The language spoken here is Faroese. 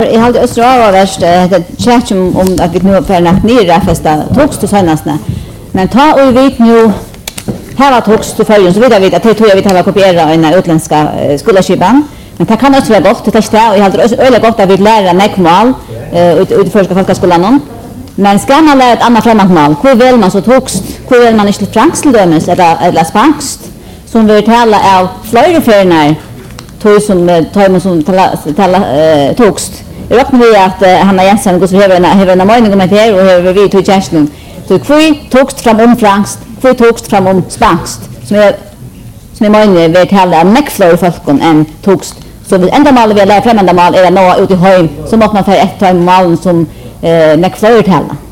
Jag hade Östra värst det chat om att vi nu för natt ner festa togst senast. Men ta och vet nu här var togst till förrän så vidare vet att det tror jag vi tar kopiera en utländska skolskipan. Men det kan också vara gott att testa och jag hade öle gott att vi lära nekmal ut förska folkskolan. Men ska man lära ett annat främmande hur väl man så togst, hur väl man inte franskt dömes eller spanskt som vi talar av flera förnar tog som tala togst. Jag räknar med att Hanna Jensen går så har en mening om det här och har vi tog chansen. Så kvui togst fram franskt, kvui togst fram spanskt som är menar vi talar om nekflor folken än togst. Så vi ända mal vi lära främmande mal är nå ut i hem så måste man få ett time mal som nekflor talar.